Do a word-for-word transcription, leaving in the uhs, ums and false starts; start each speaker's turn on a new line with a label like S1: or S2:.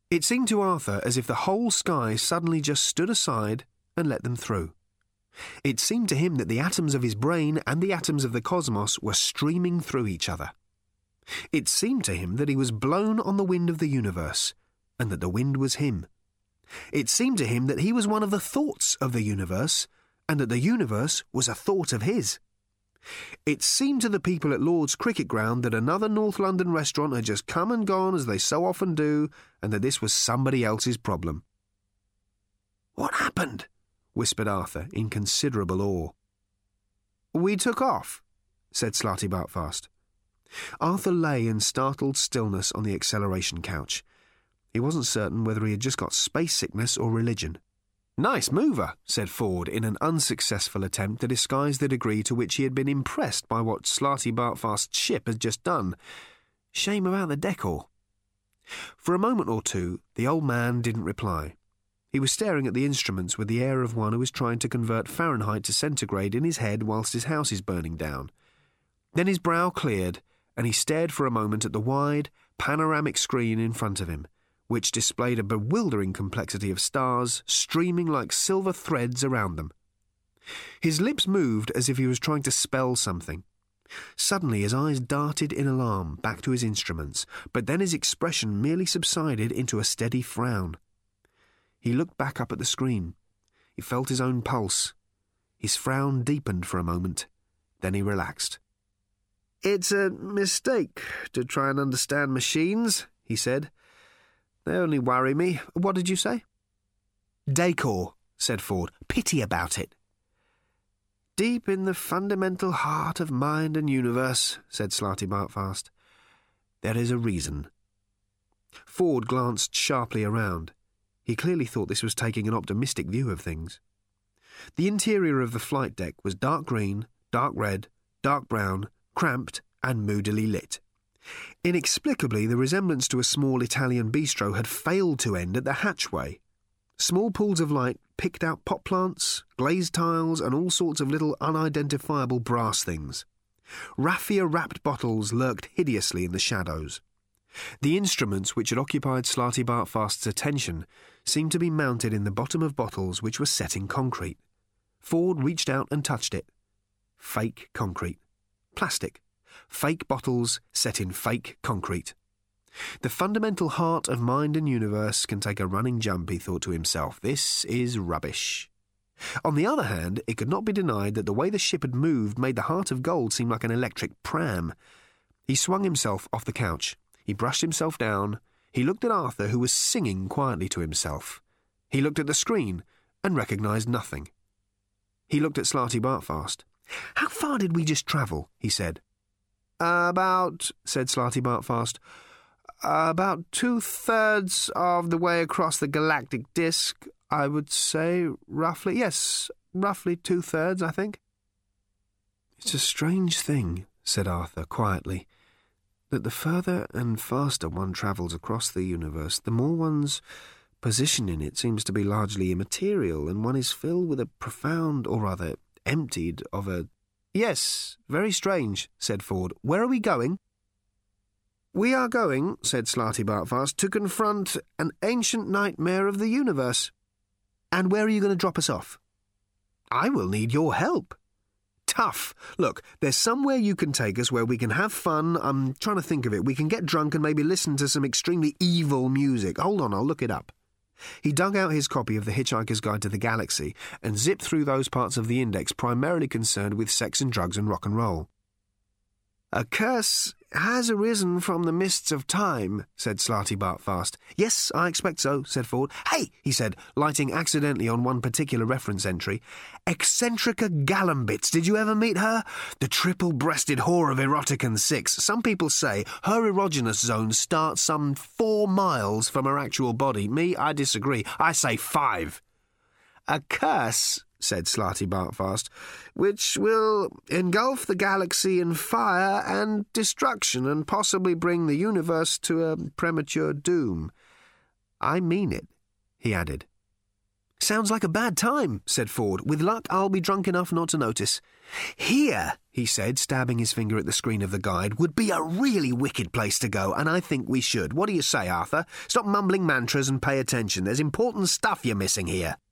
S1: It seemed to Arthur as if the whole sky suddenly just stood aside and let them through. It seemed to him that the atoms of his brain and the atoms of the cosmos were streaming through each other. It seemed to him that he was blown on the wind of the universe, and that the wind was him. It seemed to him that he was one of the thoughts of the universe, and that the universe was a thought of his. It seemed to the people at Lord's Cricket Ground that another North London restaurant had just come and gone as they so often do, and that this was somebody else's problem. "What happened?" whispered Arthur in considerable awe. "We took off," said Slarty Bartfast. Arthur lay in startled stillness on the acceleration couch. He wasn't certain whether he had just got space sickness or religion. "Nice mover," said Ford in an unsuccessful attempt to disguise the degree to which he had been impressed by what Slarty Bartfast's ship had just done. Shame about the decor. For a moment or two, the old man didn't reply. He was staring at the instruments with the air of one who is trying to convert Fahrenheit to centigrade in his head whilst his house is burning down. Then his brow cleared, and he stared for a moment at the wide, panoramic screen in front of him, which displayed a bewildering complexity of stars streaming like silver threads around them. His lips moved as if he was trying to spell something. Suddenly his eyes darted in alarm back to his instruments, but then his expression merely subsided into a steady frown. He looked back up at the screen. He felt his own pulse. His frown deepened for a moment. Then he relaxed. "It's a mistake to try and understand machines," he said. "They only worry me. What did you say?" "Decor," said Ford. "Pity about it." "Deep in the fundamental heart of mind and universe," said Slarty Bartfast, "there is a reason." Ford glanced sharply around. He clearly thought this was taking an optimistic view of things. The interior of the flight deck was dark green, dark red, dark brown, cramped and moodily lit. Inexplicably, the resemblance to a small Italian bistro had failed to end at the hatchway. Small pools of light picked out pot plants, glazed tiles, and all sorts of little unidentifiable brass things. Raffia-wrapped bottles lurked hideously in the shadows. The instruments which had occupied Slarty Bartfast's attention seemed to be mounted in the bottom of bottles which were set in concrete. Ford reached out and touched it. Fake concrete. Plastic. Fake bottles set in fake concrete. The fundamental heart of mind and universe can take a running jump, he thought to himself. This is rubbish. On the other hand, it could not be denied that the way the ship had moved made the heart of gold seem like an electric pram. He swung himself off the couch. He brushed himself down. He looked at Arthur, who was singing quietly to himself. He looked at the screen and recognised nothing. He looked at Slarty Bartfast. "How far did we just travel?" he said. "About," said Slarty Bartfast, "about two-thirds of the way across the galactic disk, I would say, roughly. Yes, roughly two-thirds, I think." "It's a strange thing," said Arthur quietly, "that the further and faster one travels across the universe, the more one's position in it seems to be largely immaterial, and one is filled with a profound, or rather emptied of a—" "Yes, very strange," said Ford. "Where are we going?" "We are going," said Slarty Bartfast, "to confront an ancient nightmare of the universe." "And where are you going to drop us off?" "I will need your help." "Tough. Look, there's somewhere you can take us where we can have fun. I'm trying to think of it. We can get drunk and maybe listen to some extremely evil music. Hold on, I'll look it up." He dug out his copy of The Hitchhiker's Guide to the Galaxy and zipped through those parts of the index primarily concerned with sex and drugs and rock and roll. "A curse has arisen from the mists of time," said Slarty Bartfast. "Yes, I expect so," said Ford. "Hey," he said, lighting accidentally on one particular reference entry, "Eccentrica Galambits, did you ever meet her? The triple-breasted whore of Erotican Six. Some people say her erogenous zone starts some four miles from her actual body. Me, I disagree. I say five." "A curse," said Slarty Bartfast, "which will engulf the galaxy in fire and destruction and possibly bring the universe to a premature doom. I mean it," he added. Sounds like a bad time, said Ford. With luck, I'll be drunk enough not to notice. Here, he said, stabbing his finger at the screen of the guide, would be a really wicked place to go, and I think we should. What do you say, Arthur? Stop mumbling mantras and pay attention. There's important stuff you're missing here.